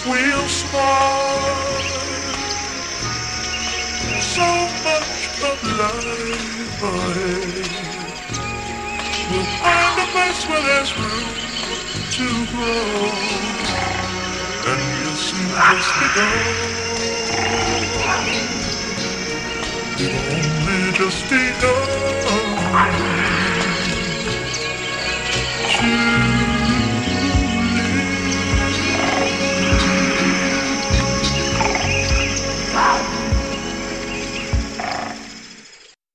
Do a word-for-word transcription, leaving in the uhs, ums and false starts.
we'll smile. So much of life ahead. We'll find a place where there's room to grow, and we'll soon just begun. We've only just begun to